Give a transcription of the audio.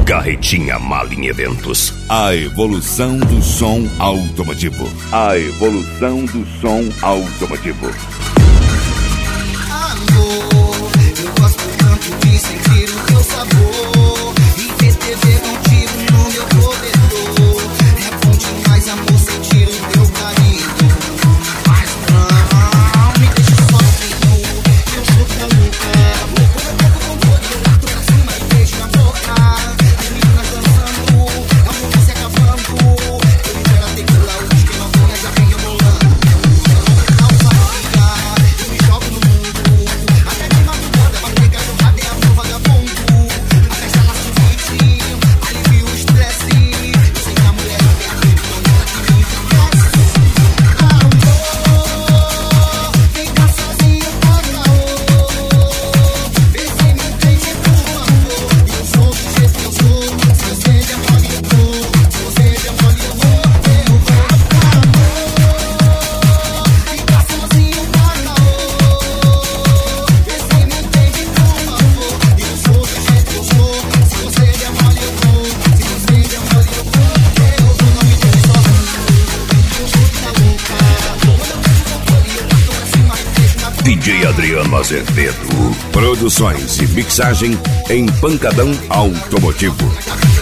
Carretinha Malin Eventos. A evolução do som automotivo. A evolução do som automotivo. Amor, eu gosto tanto de sentir o teu sabor e receber um tiro no meu corredor. É bom demais, amor, sentir o teu carinho. Mas não me deixe sozinho, eu sou tão louca. Quando eu toco com dor, eu entro pra cima e beijo na boca. As meninas dançando, a música se acabando. Eu libero a tequila, o whisky novinha já vem rebolando. Eu me jogo no mundo, até de madrugada, vai pegar no rabo, é amor vagabundo. A festa lá sorrite, alivia o estresse. Eu sei que a mulher é perfeita, não que me entristece. Amor, fica sozinho, por favor. Vê se me entende, por favor. Eu sou do jeito que eu sou. Se você demole, eu vou. Se você demole, eu vou. Eu vou. Amor, fica sozinho, por favor. Vê se me entende, por favor. Eu sou do jeito que eu sou. Se você demole, eu vou. Se você demole, eu vou. Eu vou, não me deixe sozinho. Eu sou da louca. Quando eu vejo o controle, eu entro pra cima e beijo na boca. DJ Adriano Azevedo. Produções e mixagem em Pancadão Automotivo.